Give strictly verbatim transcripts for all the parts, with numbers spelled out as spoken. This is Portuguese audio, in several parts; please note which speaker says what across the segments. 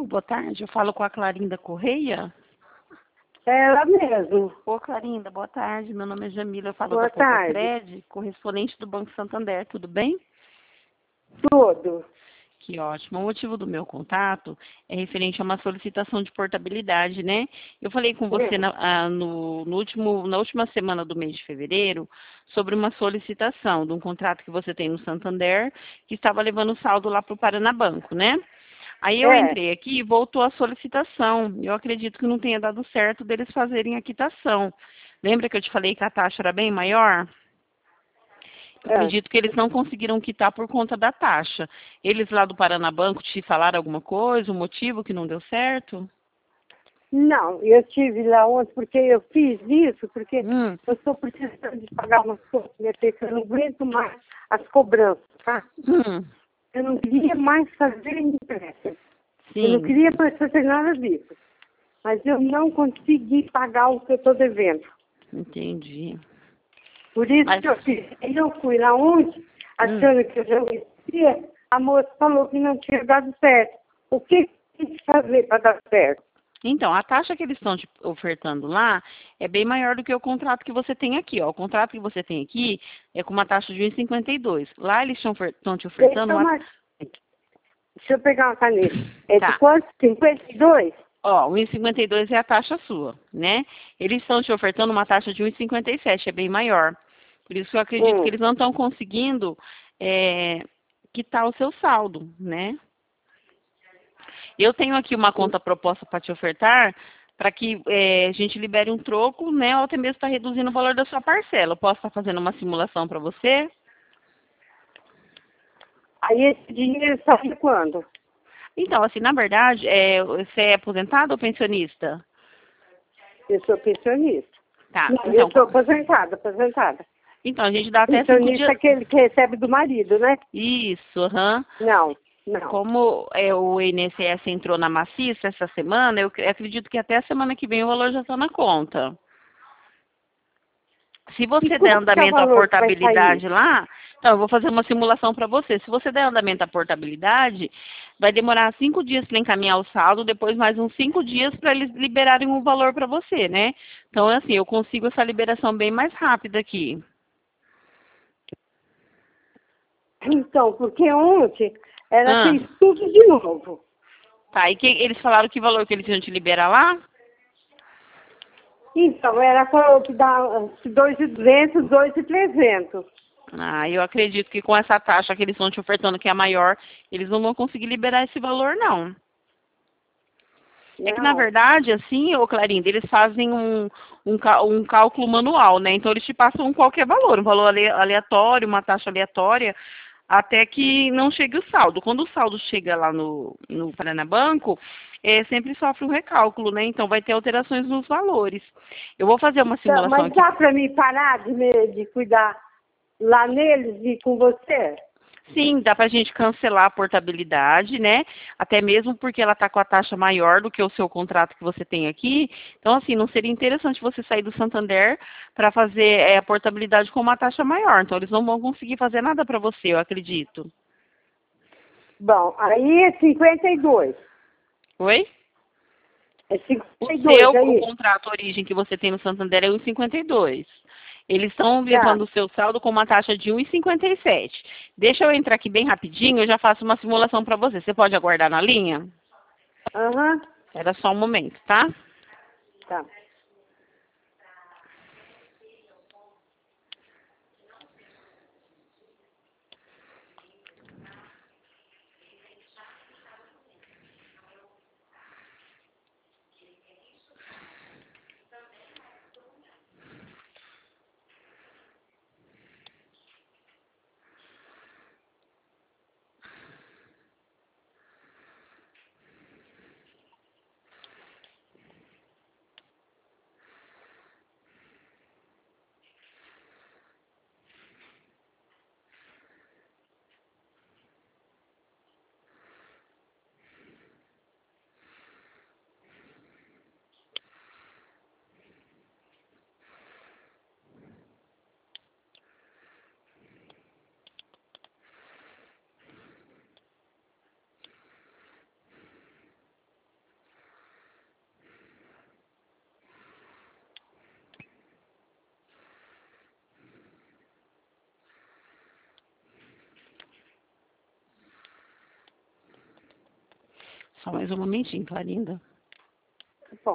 Speaker 1: boa tarde. Eu falo com a Clarinda Correia.
Speaker 2: É ela mesmo.
Speaker 1: Ô, Clarinda, boa tarde. Meu nome é Jamila, eu falo
Speaker 2: Boa
Speaker 1: da Poupa
Speaker 2: tarde.
Speaker 1: Cred, correspondente do Banco Santander. Tudo bem?
Speaker 2: Tudo.
Speaker 1: Que ótimo. O motivo do meu contato é referente a uma solicitação de portabilidade, né? Eu falei com você na, ah, no, no último, na última semana do mês de fevereiro sobre uma solicitação de um contrato que você tem no Santander que estava levando o saldo lá para o Paranabanco, né? Aí eu
Speaker 2: É.
Speaker 1: entrei aqui e voltou a solicitação. Eu acredito que não tenha dado certo deles fazerem a quitação. Lembra que eu te falei que a taxa era bem maior? Eu
Speaker 2: É.
Speaker 1: acredito que eles não conseguiram quitar por conta da taxa. Eles lá do Paranabanco te falaram alguma coisa, o motivo que não deu certo?
Speaker 2: Não, eu estive lá ontem porque eu fiz isso, porque
Speaker 1: Hum,
Speaker 2: eu estou precisando de pagar umas coisas, né, porque eu não aguento mais as cobranças, tá?
Speaker 1: hum,
Speaker 2: Eu não queria mais fazer empréstimo. Eu não
Speaker 1: sim,
Speaker 2: queria mais fazer nada disso. Mas eu não consegui pagar o que eu estou devendo.
Speaker 1: entendi.
Speaker 2: Por isso
Speaker 1: Mas,
Speaker 2: que eu fiz. Aí eu fui lá ontem,
Speaker 1: hum,
Speaker 2: achando que eu já conhecia, a moça falou que não tinha dado certo. O que tem que fazer para dar certo?
Speaker 1: então, a taxa que eles estão te ofertando lá é bem maior do que o contrato que você tem aqui, ó. O contrato que você tem aqui é com uma taxa de um vírgula cinquenta e dois. Lá eles estão te ofertando
Speaker 2: Deixa,
Speaker 1: uma...
Speaker 2: uma, deixa eu pegar uma caneta. É de
Speaker 1: Tá.
Speaker 2: quanto? cinquenta e dois?
Speaker 1: Ó, um vírgula cinquenta e dois é a taxa sua, né? Eles estão te ofertando uma taxa de um vírgula cinquenta e sete, é bem maior. Por isso que eu acredito que
Speaker 2: Hum.
Speaker 1: eles não estão conseguindo é, quitar o seu saldo, né? Eu tenho aqui uma conta proposta para te ofertar para que é, a gente libere um troco, né? Ou até mesmo está reduzindo o valor da sua parcela. Eu posso estar fazendo uma simulação para você?
Speaker 2: Aí esse dinheiro sai quando?
Speaker 1: Então, assim, na verdade, é, você é aposentado ou pensionista?
Speaker 2: Eu sou pensionista.
Speaker 1: Tá,
Speaker 2: Não, eu
Speaker 1: então,
Speaker 2: sou aposentada, aposentada.
Speaker 1: então a gente dá até cinco
Speaker 2: Pensionista é
Speaker 1: dias.
Speaker 2: aquele que recebe do marido, né?
Speaker 1: Isso, aham.
Speaker 2: Não, não.
Speaker 1: Como é, o I N S S entrou na maciça essa semana, eu cre- acredito que até a semana que vem o valor já está na conta. Se
Speaker 2: E
Speaker 1: você der
Speaker 2: quanto que é o
Speaker 1: andamento à
Speaker 2: valor que vai sair?
Speaker 1: portabilidade lá, então eu vou fazer uma simulação para você. Se você der andamento à portabilidade, vai demorar cinco dias para encaminhar o saldo, depois mais uns cinco dias para eles liberarem o valor para você, né? Então, assim, eu consigo essa liberação bem mais rápida aqui.
Speaker 2: Então, porque ontem era
Speaker 1: Ah,
Speaker 2: fez tudo de novo.
Speaker 1: tá. E que, eles falaram que valor que eles iam te liberar lá?
Speaker 2: Então, era falou que dá dois mil e duzentos, dois mil e trezentos.
Speaker 1: Ah, eu acredito que com essa taxa que eles estão te ofertando, que é a maior, eles não vão conseguir liberar esse valor, não. É que, na
Speaker 2: Não.
Speaker 1: verdade, assim, ô Clarinda, eles fazem um, um, cá- um cálculo manual, né? Então, eles te passam um qualquer valor, um valor ale- aleatório, uma taxa aleatória, até que não chegue o saldo. Quando o saldo chega lá no, no Paranabanco, é, sempre sofre um recálculo, né? Então, vai ter alterações nos valores. Eu vou fazer uma
Speaker 2: Tá,
Speaker 1: simulação
Speaker 2: mas
Speaker 1: aqui.
Speaker 2: dá para mim parar de, me- de cuidar lá neles e com você?
Speaker 1: Sim, dá para a gente cancelar a portabilidade, né? Até mesmo porque ela está com a taxa maior do que o seu contrato que você tem aqui. Então, assim, não seria interessante você sair do Santander para fazer é, a portabilidade com uma taxa maior. Então, eles não vão conseguir fazer nada para você, eu acredito.
Speaker 2: Bom, aí é cinquenta e dois.
Speaker 1: Oi?
Speaker 2: É
Speaker 1: O
Speaker 2: cinquenta e dois
Speaker 1: seu, o
Speaker 2: aí.
Speaker 1: contrato origem que você tem no Santander é um vírgula cinquenta e dois. Eles estão
Speaker 2: Tá.
Speaker 1: levando o seu saldo com uma taxa de um vírgula cinquenta e sete. Deixa eu entrar aqui bem rapidinho, eu já faço uma simulação para você. Você pode aguardar na linha?
Speaker 2: Aham.
Speaker 1: Era só um momento, tá?
Speaker 2: Tá.
Speaker 1: Só mais um momentinho, Clarinda.
Speaker 2: Bom.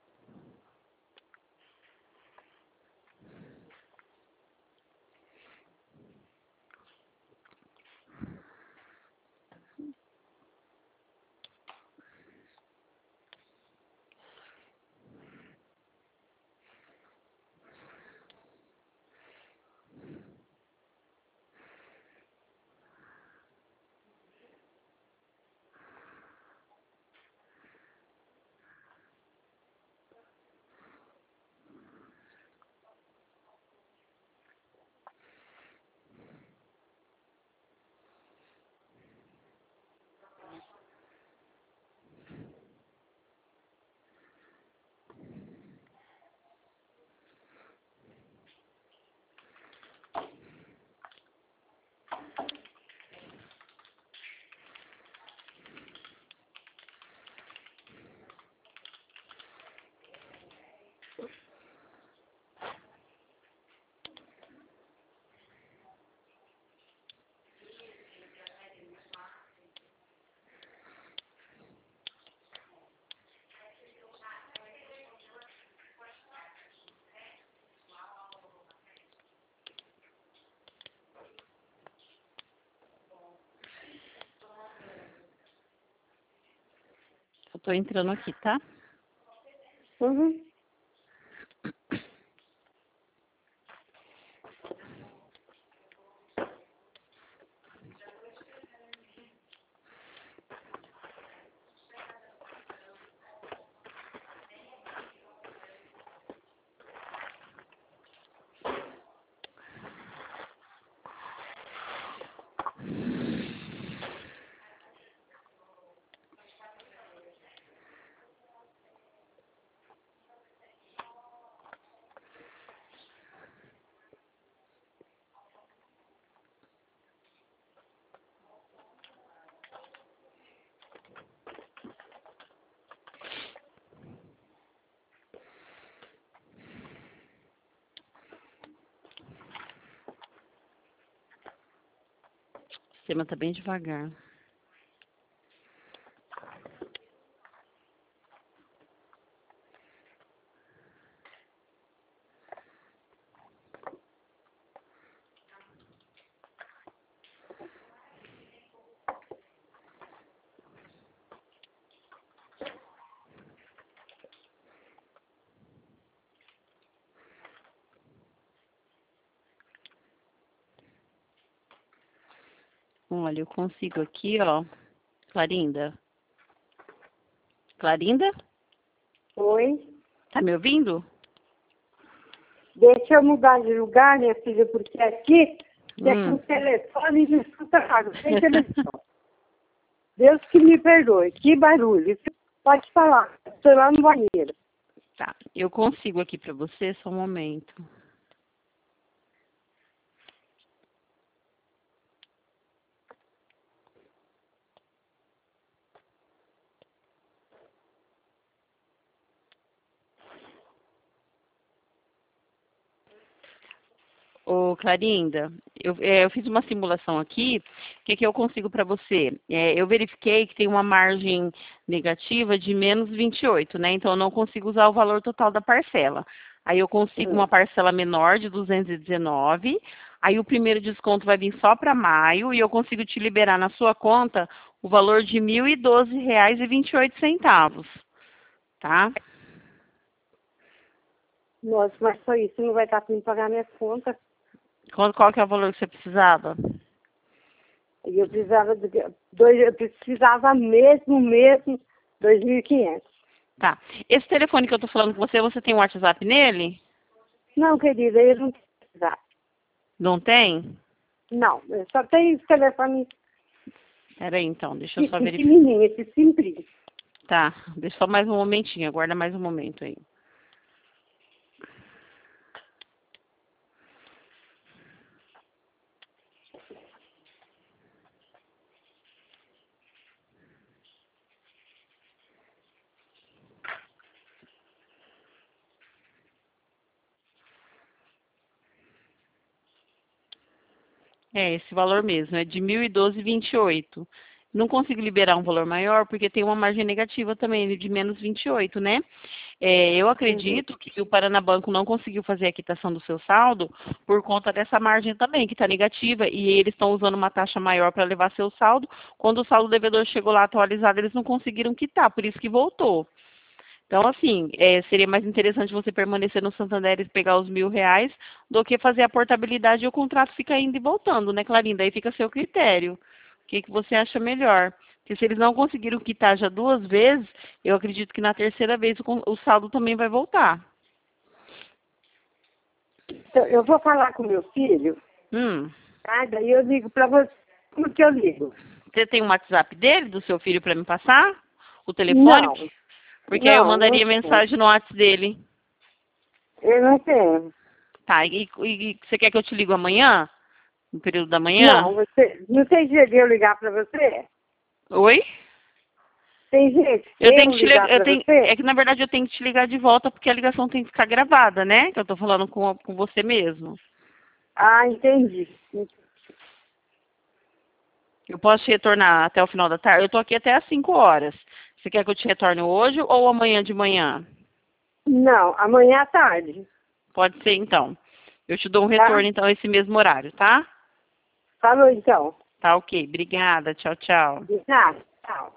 Speaker 1: Eu tô entrando aqui, tá?
Speaker 2: Uhum.
Speaker 1: O sistema tá bem devagar. Olha, eu consigo aqui, ó. Clarinda. Clarinda?
Speaker 2: Oi.
Speaker 1: Tá me ouvindo?
Speaker 2: Deixa eu mudar de lugar, minha filha, porque aqui você é com
Speaker 1: Hum.
Speaker 2: telefone e não escuta nada. Sem televisão. Deus que me perdoe. Que barulho. Pode falar. Estou lá no banheiro.
Speaker 1: Tá. Eu consigo aqui pra você, só um momento. Ô, Clarinda, eu, é, eu fiz uma simulação aqui. O que, que eu consigo para você? É, eu verifiquei que tem uma margem negativa de menos vinte e oito, né? Então, eu não consigo usar o valor total da parcela. Aí, eu consigo
Speaker 2: Hum.
Speaker 1: uma parcela menor de duzentos e dezenove. Aí, o primeiro desconto vai vir só para maio. E eu consigo te liberar na sua conta o valor de mil e doze reais e vinte e oito centavos, tá?
Speaker 2: Nossa, mas só isso não vai dar para me pagar minhas contas.
Speaker 1: Qual, qual que é o valor que você precisava?
Speaker 2: E eu precisava de dois, eu precisava mesmo, mesmo, dois mil e quinhentos.
Speaker 1: Tá. Esse telefone que eu tô falando com você, você tem um WhatsApp nele?
Speaker 2: Não, querida, eu não precisava.
Speaker 1: Não tem?
Speaker 2: Não, eu só tenho esse telefone
Speaker 1: Peraí, então, deixa eu só verificar.
Speaker 2: pequenininho, esse simples.
Speaker 1: Tá, deixa só mais um momentinho, aguarda mais um momento aí. É, esse valor mesmo, é de mil e doze e vinte e oito. não consigo liberar um valor maior porque tem uma margem negativa também de menos vinte e oito, né? É, eu acredito uhum. que o Paranabanco não conseguiu fazer a quitação do seu saldo por conta dessa margem também, que está negativa, e eles estão usando uma taxa maior para levar seu saldo. Quando o saldo do devedor chegou lá atualizado, eles não conseguiram quitar, por isso que voltou. Então, assim, é, seria mais interessante você permanecer no Santander e pegar os mil reais do que fazer a portabilidade e o contrato fica indo e voltando, né, Clarinda? Daí fica a seu critério. O que, que você acha melhor? Porque se eles não conseguiram quitar já duas vezes, eu acredito que na terceira vez o, o saldo também vai voltar.
Speaker 2: Então, eu vou falar com meu filho,
Speaker 1: Hum.
Speaker 2: tá? Daí eu ligo para você. Como que eu ligo?
Speaker 1: Você tem um WhatsApp dele, do seu filho, para me passar? O telefone?
Speaker 2: Não.
Speaker 1: Porque
Speaker 2: não,
Speaker 1: aí eu mandaria
Speaker 2: não
Speaker 1: mensagem no WhatsApp dele.
Speaker 2: Eu não tenho.
Speaker 1: Tá, e, e você quer que eu te ligo amanhã? No período da manhã?
Speaker 2: Não, você, não tem jeito de eu ligar para você?
Speaker 1: Oi?
Speaker 2: Tem jeito de
Speaker 1: eu
Speaker 2: eu,
Speaker 1: tenho que te
Speaker 2: ligar
Speaker 1: ligar, eu
Speaker 2: para
Speaker 1: tenho,
Speaker 2: você?
Speaker 1: é que na verdade eu tenho que te ligar de volta porque a ligação tem que ficar gravada, né? Que eu tô falando com, com você mesmo.
Speaker 2: Ah, entendi.
Speaker 1: Eu posso te retornar até o final da tarde? Eu tô aqui até às cinco horas. Você quer que eu te retorne hoje ou amanhã de manhã?
Speaker 2: Não, amanhã à tarde.
Speaker 1: Pode ser então. Eu te dou um retorno
Speaker 2: Tá?
Speaker 1: então esse mesmo horário, tá?
Speaker 2: Falou então.
Speaker 1: Tá ok. Obrigada. Tchau, tchau.
Speaker 2: Tá, tchau.